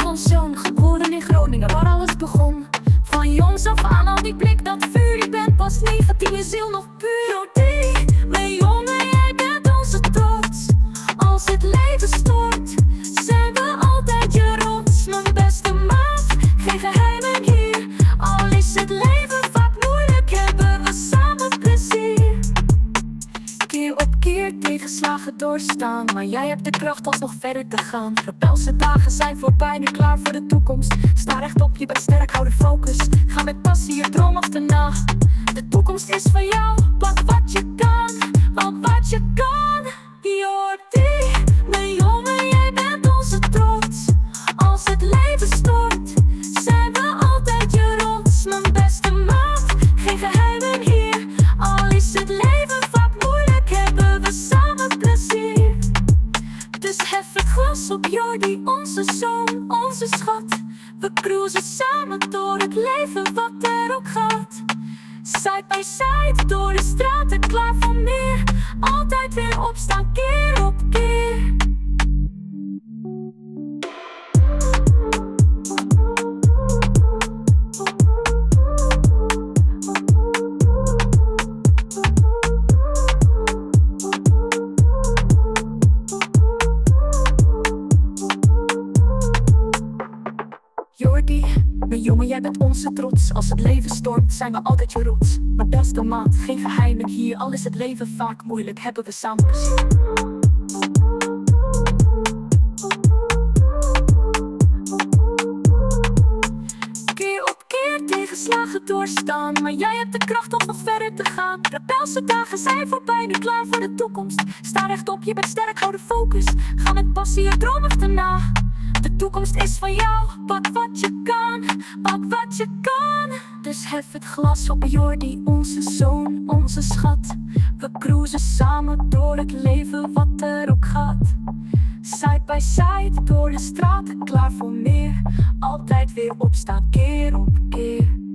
ons zoon, geboren in Groningen waar alles begon. Van jongs af aan al die blik, dat vuur. Je bent pas 19, je ziel nog puur. Jordi, mijn jongen, jij bent onze trots. Als het leven stort, zijn we altijd je rots. Mijn beste maat, geen geheimen hier. Al is het leven vaak moeilijk, hebben we samen plezier. Keer op keer tegenslagen doorstaan, maar jij hebt de kracht alsnog verder te gaan. Rebelse dagen zijn voorbij, nu klaar voor de toekomst. Sta rechtop, je bent sterk, hou de focus. Ga met passie je droom achterna. De toekomst is van jou, pak wat je kan, want wat je kan. Jordi, mijn jongen, jij bent onze trots. Als het leven stort, zijn we altijd je rots. Mijn beste maat, geen geheimen hier. Al is het leven vaak moeilijk, hebben we samen plezier. Dus hef het glas op Jordi, onze zoon, onze schat. We cruisen samen door het leven, wat er ook gaat. Side by side, door de straten, klaar voor meer. Altijd weer opstaan, keer op keer. Jordi, mijn jongen, jij bent onze trots. Als het leven stormt, zijn we altijd je rots. Maar beste maat, geen geheimen hier. Al is het leven vaak moeilijk, hebben we samen plezier. Keer op keer tegenslagen doorstaan, maar jij hebt de kracht om nog verder te gaan. Rebelse dagen zijn voorbij, nu klaar voor de toekomst. Sta rechtop, je bent sterk, hou de focus. Ga met passie je droom achterna. De toekomst is van jou, pak wat je kan, pak wat je kan. Dus hef het glas op Jordi, onze zoon, onze schat. We cruisen samen door het leven, wat er ook gaat. Side by side, door de straten, klaar voor meer. Altijd weer opstaan, keer op keer.